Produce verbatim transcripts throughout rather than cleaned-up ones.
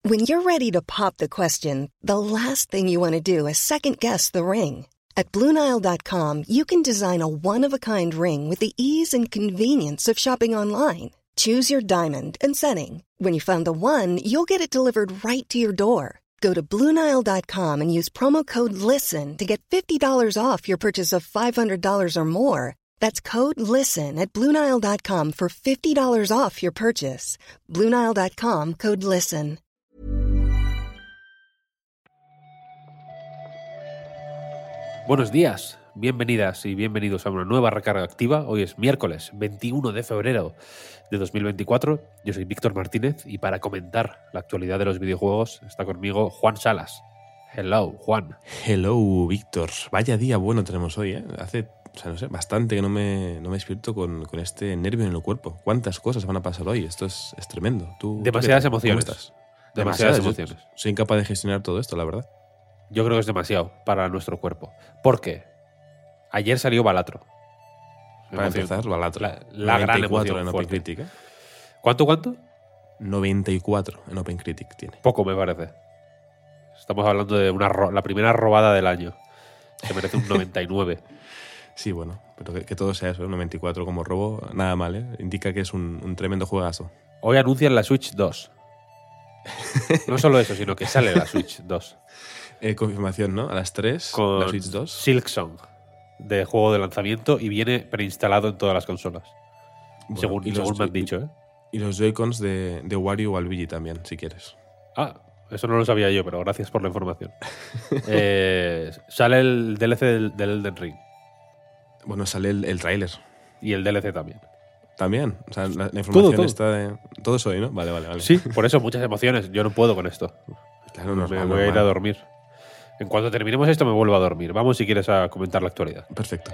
When you're ready to pop the question, the last thing you want to do is second-guess the ring. At Blue Nile dot com, you can design a one-of-a-kind ring with the ease and convenience of shopping online. Choose your diamond and setting. When you find the one, you'll get it delivered right to your door. Go to Blue Nile dot com and use promo code LISTEN to get fifty dollars off your purchase of five hundred dollars or more. That's code LISTEN at Blue Nile dot com for fifty dollars off your purchase. Blue Nile dot com, code LISTEN. Buenos días, bienvenidas y bienvenidos a una nueva recarga activa. Hoy es miércoles veintiuno de febrero de dos mil veinticuatro. Yo soy Víctor Martínez y para comentar la actualidad de los videojuegos está conmigo Juan Salas. Hello, Juan. Hello, Víctor. Vaya día bueno tenemos hoy, ¿eh? Hace, o sea, no sé, bastante que no me, no me despierto con, con este nervio en el cuerpo. ¿Cuántas cosas van a pasar hoy? Esto es, es tremendo. ¿Tú, Demasiadas ¿tú emociones. ¿Cómo estás? Demasiadas, Demasiadas emociones. Yo soy incapaz de gestionar todo esto, la verdad. Yo creo que es demasiado para nuestro cuerpo. ¿Por qué? Ayer salió Balatro. Para emoción. empezar, Balatro. La, la gran emoción en fuerte. OpenCritic, ¿eh? ¿Cuánto, cuánto? noventa y cuatro en OpenCritic tiene. Poco, me parece. Estamos hablando de una ro- la primera robada del año. Se merece un noventa y nueve. Sí, bueno, pero que, que todo sea eso, ¿eh? noventa y cuatro como robo, nada mal, ¿eh? Indica que es un, un tremendo juegazo. Hoy anuncian la Switch dos. No solo eso, sino que sale la Switch dos. Eh, confirmación, ¿no? A las tres, con la Switch dos. Silksong de juego de lanzamiento y viene preinstalado en todas las consolas. Bueno, según y según los, me han dicho, ¿eh? Y los Joy-Cons de, de Wario o Luigi también, si quieres. Ah, eso no lo sabía yo, pero gracias por la información. eh, sale el D L C del, del Elden Ring. Bueno, sale el, el tráiler. Y el D L C también. También. O sea, la, la información todo, todo. está de... Todo es hoy, ¿no? Vale, vale, vale. Sí, por eso muchas emociones. Yo no puedo con esto. Claro, normal, me voy normal. a ir a dormir. En cuanto terminemos esto me vuelvo a dormir. Vamos si quieres a comentar la actualidad. Perfecto.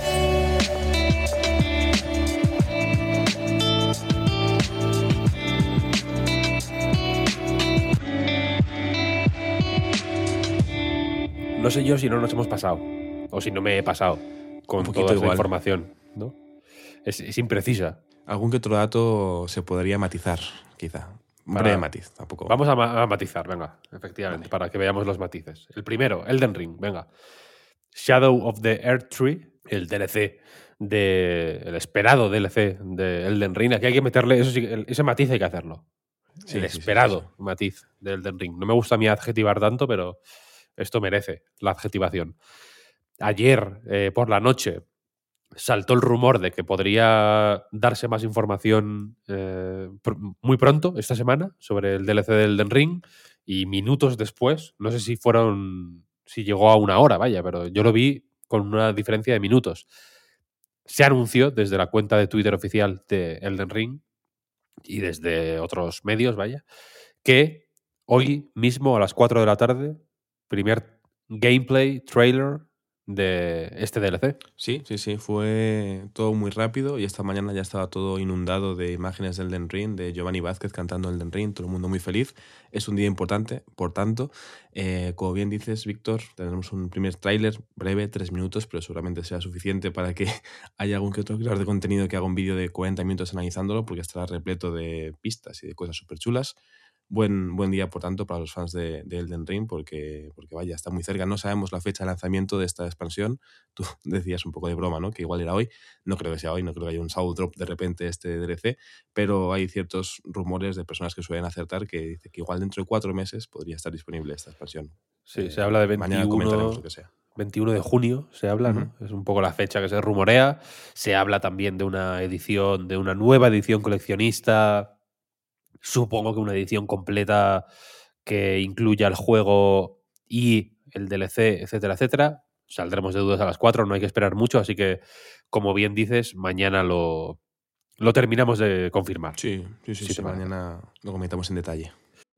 No sé yo si no nos hemos pasado. O si no me he pasado con toda esa igual. información, ¿no? Es, es imprecisa. Algún que otro dato se podría matizar, quizá. Un Para- breve matiz, tampoco. Vamos a, ma- a matizar, venga, efectivamente, Vale. para que veamos los matices. El primero, Elden Ring, venga. Shadow of the Earth Tree, el D L C de, el esperado D L C de Elden Ring. Aquí hay que meterle, eso sí, el- ese matiz hay que hacerlo. Sí, el sí, sí, esperado sí, sí. matiz de Elden Ring. No me gusta a mí adjetivar tanto, pero esto merece la adjetivación. Ayer, eh, por la noche, saltó el rumor de que podría darse más información eh, pr- muy pronto, esta semana, sobre el D L C del Elden Ring. Y minutos después, no sé si fueron, si llegó a una hora, vaya, pero yo lo vi con una diferencia de minutos. Se anunció desde la cuenta de Twitter oficial de Elden Ring y desde otros medios, vaya, que hoy mismo a las cuatro de la tarde, primer gameplay, trailer de este D L C. Sí, sí, sí. Fue todo muy rápido y esta mañana ya estaba todo inundado de imágenes del Elden Ring, de Giovanni Vázquez cantando Elden Ring, todo el mundo muy feliz. Es un día importante, por tanto, eh, como bien dices, Víctor, tenemos un primer tráiler breve, tres minutos, pero seguramente sea suficiente para que haya algún que otro creador de contenido que haga un vídeo de cuarenta minutos analizándolo, porque estará repleto de pistas y de cosas súper chulas. Buen, buen día, por tanto, para los fans de, de Elden Ring, porque, porque vaya, está muy cerca. No sabemos la fecha de lanzamiento de esta expansión. Tú decías un poco de broma, ¿no? Que igual era hoy. No creo que sea hoy, no creo que haya un soul drop de repente este D L C, pero hay ciertos rumores de personas que suelen acertar que dice que igual dentro de cuatro meses podría estar disponible esta expansión. Sí, Eh, se habla de Mañana comentaremos veintiuno, lo que sea. veintiuno de junio, se habla, ¿no? Es un poco la fecha que se rumorea. Se habla también de una edición, de una nueva edición coleccionista. Supongo que una edición completa que incluya el juego y el D L C, etcétera, etcétera. Saldremos de dudas a las cuatro, no hay que esperar mucho, así que, como bien dices, mañana lo, lo terminamos de confirmar. Sí, sí, sí, Sí, sí, te parece. mañana lo comentamos en detalle.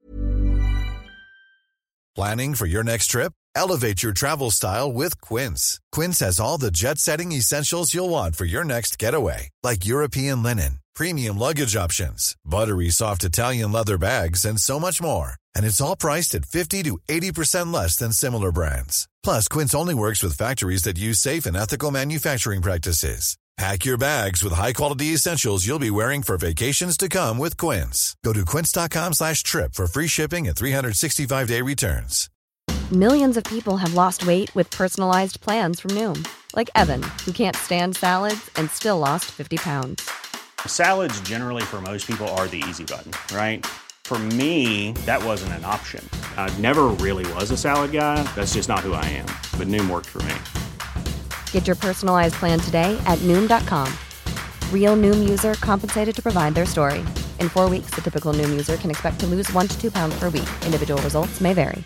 Planning for your next trip? Elevate your travel style with Quince. Quince has all the jet-setting essentials you'll want for your next getaway, like European linen, premium luggage options, buttery soft Italian leather bags, and so much more. And it's all priced at fifty to eighty percent less than similar brands. Plus, Quince only works with factories that use safe and ethical manufacturing practices. Pack your bags with high-quality essentials you'll be wearing for vacations to come with Quince. Go to quince.com slash trip for free shipping and three sixty-five day returns. Millions of people have lost weight with personalized plans from Noom. Like Evan, who can't stand salads and still lost fifty pounds. Salads generally for most people are the easy button, right? For me, that wasn't an option. I never really was a salad guy. That's just not who I am. But Noom worked for me. Get your personalized plan today at Noom dot com. Real Noom user compensated to provide their story. In four weeks, the typical Noom user can expect to lose one to two pounds per week. Individual results may vary.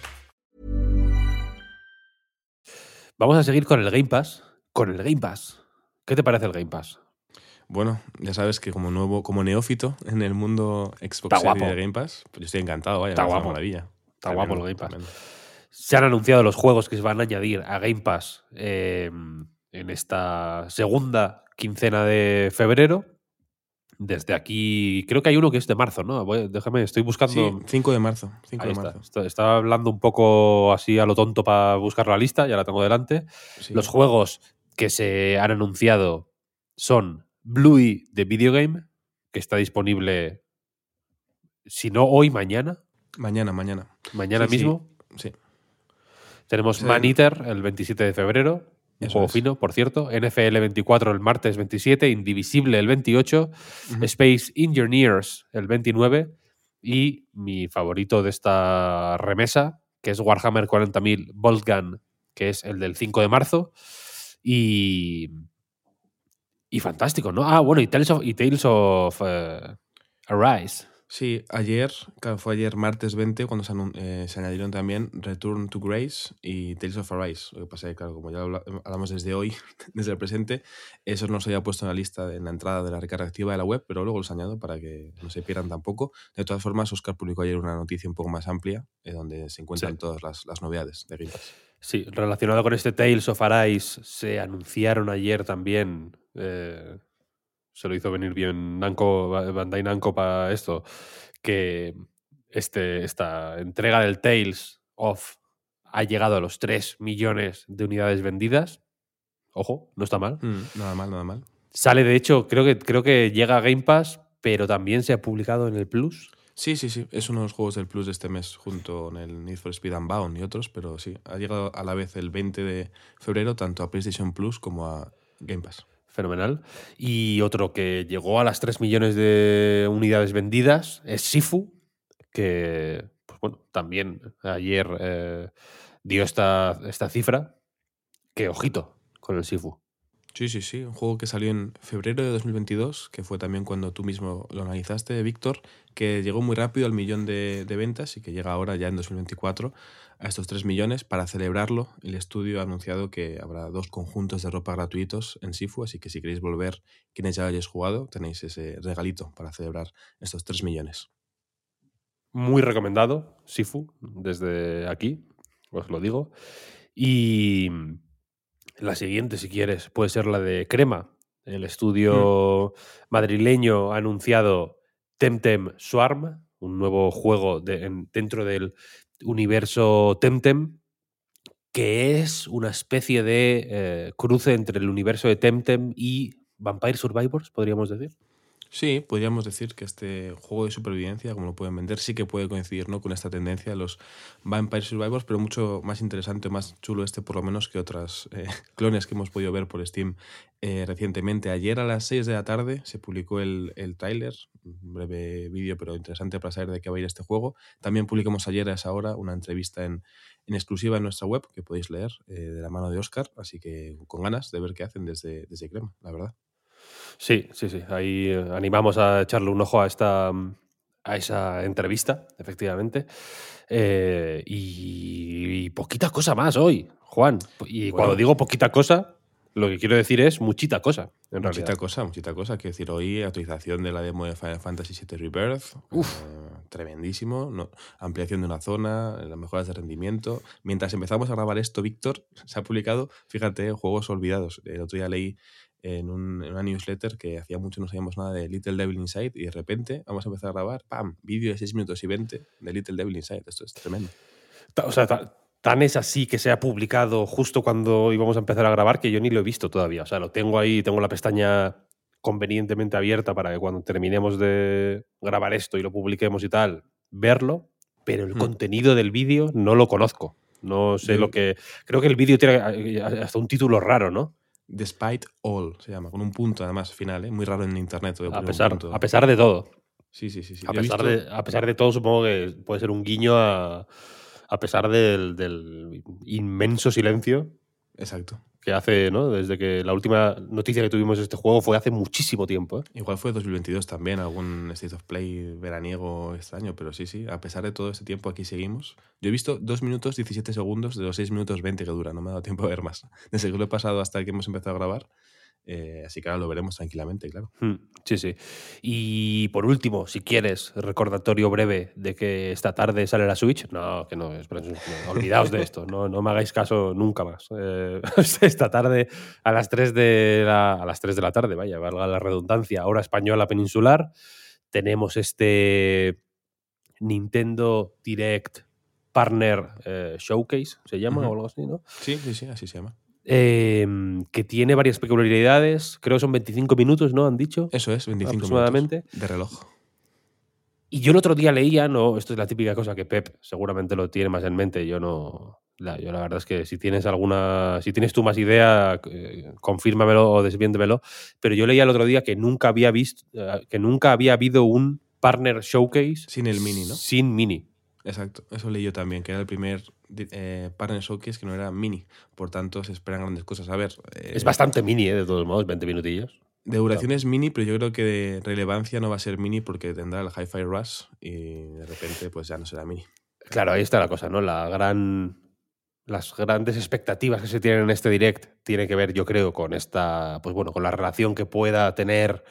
Vamos a seguir con el Game Pass. Con el Game Pass. ¿Qué te parece el Game Pass? Bueno, ya sabes que como nuevo, como neófito en el mundo Xbox Está Series guapo. de Game Pass, pues yo estoy encantado, vaya, Está es una guapo. maravilla. Está guapo el Game Pass. Tremendo. Se han anunciado los juegos que se van a añadir a Game Pass eh, en esta segunda quincena de febrero. Desde aquí, creo que hay uno que es de marzo, ¿no? Voy- déjame, estoy buscando. Sí, cinco de marzo. cinco Ahí de está. marzo. Está- Estaba hablando un poco así a lo tonto para buscar la lista, ya la tengo delante. Sí. Los juegos que se han anunciado son Bluey The Video Game, que está disponible, si no hoy, mañana. Mañana, mañana. Mañana Sí, sí. mismo. Sí. Tenemos Sí. Man Eater el veintisiete de febrero. Un Eso juego es. fino, por cierto. N F L veinticuatro el martes veintisiete. Indivisible el veintiocho. Ujú. Space Engineers el veintinueve. Y mi favorito de esta remesa, que es Warhammer cuarenta mil Boltgun, que es el del cinco de marzo. Y. Y fantástico, ¿no? Ah, bueno, y Tales of, y Tales of eh, Arise. Sí, ayer, claro, fue ayer martes veinte cuando se, anun- eh, se añadieron también Return to Grace y Tales of Arise. Lo que pasa es que, claro, como ya habla- hablamos desde hoy, desde el presente, eso no se había puesto en la lista en la entrada de la recarga activa de la web, pero luego los añado para que no se pierdan tampoco. De todas formas, Oscar publicó ayer una noticia un poco más amplia, eh, donde se encuentran Sí. todas las, las novedades de Game Pass. Sí, relacionado con este Tales of Arise, se anunciaron ayer también. eh, se lo hizo venir bien Namco, Bandai Namco para esto. Que este, esta entrega del Tales of ha llegado a los tres millones de unidades vendidas. Ojo, no está mal. Mm, nada mal, nada mal. Sale, de hecho, creo que, creo que llega a Game Pass, pero también se ha publicado en el Plus. Sí, sí, sí. Es uno de los juegos del Plus de este mes, junto con el Need for Speed Unbound y otros, pero sí, ha llegado a la vez el veinte de febrero tanto a PlayStation Plus como a Game Pass. Fenomenal. Y otro que llegó a las tres millones de unidades vendidas es Sifu, que pues bueno, también ayer eh, dio esta, esta cifra. Que ojito con el Sifu. Sí, sí, sí. Un juego que salió en febrero de dos mil veintidós, que fue también cuando tú mismo lo analizaste, Víctor, que llegó muy rápido al millón de, de ventas y que llega ahora ya en dos mil veinticuatro a estos tres millones. Para celebrarlo, el estudio ha anunciado que habrá dos conjuntos de ropa gratuitos en Sifu, así que si queréis volver, quienes ya hayáis jugado, tenéis ese regalito para celebrar estos tres millones. Muy recomendado, Sifu, desde aquí, os lo digo. Y la siguiente, si quieres, puede ser la de Crema. El estudio mm. madrileño ha anunciado Temtem Swarm, un nuevo juego de, en, dentro del universo Temtem, que es una especie de eh, cruce entre el universo de Temtem y Vampire Survivors, podríamos decir. Sí, podríamos decir que este juego de supervivencia, como lo pueden vender, sí que puede coincidir, ¿no?, con esta tendencia de los Vampire Survivors, pero mucho más interesante, más chulo este por lo menos que otras eh, clones que hemos podido ver por Steam eh, recientemente. Ayer a las seis de la tarde se publicó el, el tráiler, un breve vídeo pero interesante para saber de qué va a ir este juego. También publicamos ayer a esa hora una entrevista en, en exclusiva en nuestra web que podéis leer eh, de la mano de Oscar, así que con ganas de ver qué hacen desde, desde Crema, la verdad. Sí, sí, sí. Ahí eh, animamos a echarle un ojo a esta a esa entrevista, efectivamente. Eh, y, y poquita cosa más hoy, Juan. Y Bueno, cuando digo poquita cosa, lo que quiero decir es muchita cosa, en muchita realidad. cosa, muchita cosa. Quiero decir, hoy actualización de la demo de Final Fantasy siete Rebirth. Uf. Eh, tremendísimo. No, ampliación de una zona, las mejoras de rendimiento. Mientras empezamos a grabar esto, Víctor, se ha publicado, fíjate, juegos olvidados. El otro día leí en, un, en una newsletter que hacía mucho no sabíamos nada de Little Devil Inside y de repente vamos a empezar a grabar, ¡pam! Vídeo de seis minutos y veinte de Little Devil Inside. Esto es tremendo. O sea, ta- tan es así que se ha publicado justo cuando íbamos a empezar a grabar que yo ni lo he visto todavía. O sea, lo tengo ahí, tengo la pestaña convenientemente abierta para que cuando terminemos de grabar esto y lo publiquemos y tal, verlo, pero el Hmm. contenido del vídeo no lo conozco. No sé Yo- lo que... Creo que el vídeo tiene hasta un título raro, ¿no? Despite All se llama, con un punto además final, ¿eh? Muy raro en internet. voy A poner un pesar, punto. a pesar de todo. Sí, sí, sí. sí. A Yo he pesar, visto- de, a pesar de todo, supongo que puede ser un guiño a, a pesar del, del inmenso silencio Exacto. que hace, ¿no? Desde que la última noticia que tuvimos de este juego fue hace muchísimo tiempo. ¿eh? Igual fue dos mil veintidós también, algún State of Play veraniego extraño, pero sí, sí, a pesar de todo este tiempo aquí seguimos. Yo he visto dos minutos diecisiete segundos de los seis minutos veinte que dura, no me ha dado tiempo a ver más. Desde que lo he pasado hasta que hemos empezado a grabar, eh, así que ahora lo veremos tranquilamente, claro. Hmm, Sí, sí. Y por último, si quieres, recordatorio breve de que esta tarde sale la Switch. No, que no, espera, no, olvidaos de esto, no, no me hagáis caso nunca más. Eh, esta tarde a las tres de la, a las tres de la tarde, vaya, valga la redundancia, hora española peninsular, tenemos este Nintendo Direct Partner eh, Showcase, se llama, Ujú. o algo así, ¿no? Sí, sí, sí, así se llama. Eh, que tiene varias peculiaridades. Creo que son veinticinco minutos, ¿no? Han dicho. Eso es, veinticinco aproximadamente. minutos de reloj. Y yo el otro día leía, no, esto es la típica cosa que Pep seguramente lo tiene más en mente. Yo no. La, yo la verdad es que si tienes alguna. Si tienes tú más idea, eh, confírmamelo o desmiéntemelo. Pero yo leía el otro día que nunca había visto. Eh, que nunca había habido un partner showcase Sin el mini, ¿no? Sin mini. Exacto, eso leí yo también, que era el primer eh, partner showcase que no era mini. Por tanto, se esperan grandes cosas. A ver. Eh, Es bastante mini, ¿eh? De todos modos, veinte minutillos. De duración es mini, pero yo creo que de relevancia no va a ser mini porque tendrá el Hi-Fi Rush y de repente pues ya no será mini. Claro, ahí está la cosa, ¿no? La gran, las grandes expectativas que se tienen en este direct tienen que ver, yo creo, con esta, pues bueno, con la relación que pueda tener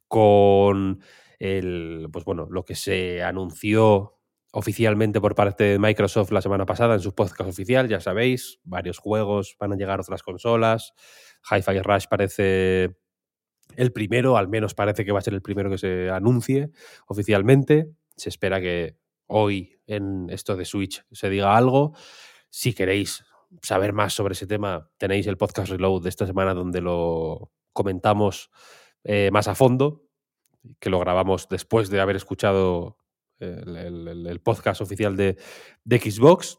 con el, pues bueno, lo que se anunció oficialmente por parte de Microsoft la semana pasada en su podcast oficial, ya sabéis, varios juegos van a llegar a otras consolas. Hi-Fi Rush parece el primero, al menos parece que va a ser el primero que se anuncie oficialmente. Se espera que hoy en esto de Switch se diga algo. Si queréis saber más sobre ese tema, tenéis el podcast Reload de esta semana donde lo comentamos eh, más a fondo, que lo grabamos después de haber escuchado el, el, el podcast oficial de, de Xbox.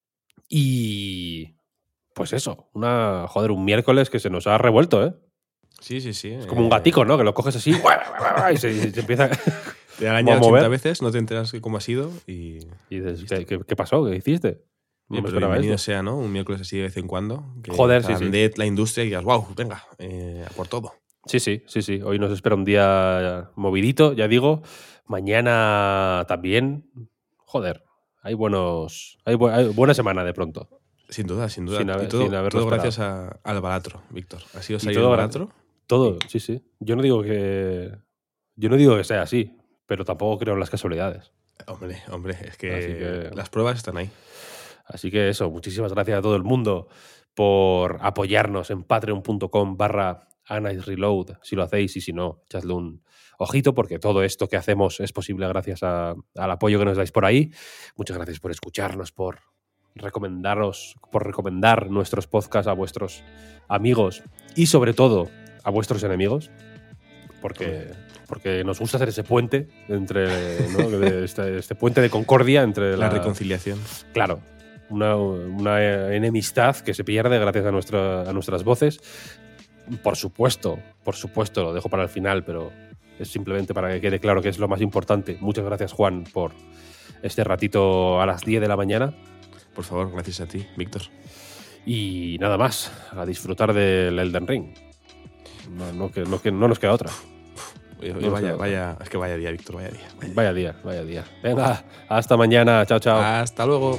Y pues eso, una, joder, un miércoles que se nos ha revuelto, ¿eh? Sí, sí, sí. Es como un gatico, ¿no? Que lo coges así y se, y se empieza Te a araña mover. ochenta veces, no te enteras de cómo ha sido y... Y dices, ¿qué, qué, qué pasó? ¿Qué hiciste? No Bien, me pero esperaba bienvenido esto. sea, ¿no? Un miércoles así de vez en cuando. Que Joder, sí, sí. grande la industria y digas, wow, venga, eh, a por todo. Sí, sí, sí, sí. Hoy nos espera un día movidito, ya digo. Mañana también. Joder, hay buenos. Hay, bu- hay buena semana de pronto. Sin duda, sin duda. Sin haber- y todo, sin haberlo todo esperado. gracias a- al Balatro, Víctor. ¿Ha sido Y salir todo el gra- Balatro? Todo, sí, sí. Yo no digo que. Yo no digo que sea así, pero tampoco creo en las casualidades. Hombre, hombre, es que, Así que- las pruebas están ahí. Así que eso, muchísimas gracias a todo el mundo por apoyarnos en patreon.com barra Reload, si lo hacéis, y si no, echadle un ojito, porque todo esto que hacemos es posible gracias a- al apoyo que nos dais por ahí. Muchas gracias por escucharnos, por recomendaros, por recomendar nuestros podcasts a vuestros amigos y sobre todo a vuestros enemigos, porque, porque nos gusta hacer ese puente entre, ¿no? de este, este puente de concordia entre La la, reconciliación. Claro, una, una enemistad que se pierde gracias a, nuestra, a nuestras voces. Por supuesto, por supuesto, lo dejo para el final, pero es simplemente para que quede claro que es lo más importante. Muchas gracias, Juan, por este ratito a las diez de la mañana. Por favor, gracias a ti, Víctor. Y nada más, a disfrutar del Elden Ring. No, no, que, no, que no nos queda otra. Oye, No oye, nos vaya, queda vaya, es que vaya día, Víctor, vaya día. Vaya día. Vaya día, vaya día. Venga, hasta mañana. Chao, chao. Hasta luego.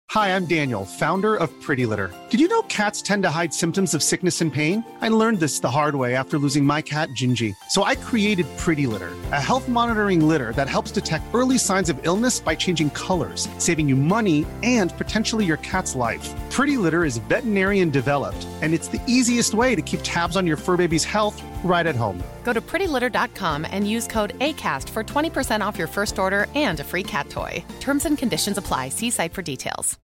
Hi, I'm Daniel, founder of Pretty Litter. Did you know cats tend to hide symptoms of sickness and pain? I learned this the hard way after losing my cat, Gingy. So I created Pretty Litter, a health monitoring litter that helps detect early signs of illness by changing colors, saving you money and potentially your cat's life. Pretty Litter is veterinarian developed, and it's the easiest way to keep tabs on your fur baby's health right at home. Go to pretty litter dot com and use code ACAST for twenty percent off your first order and a free cat toy. Terms and conditions apply. See site for details.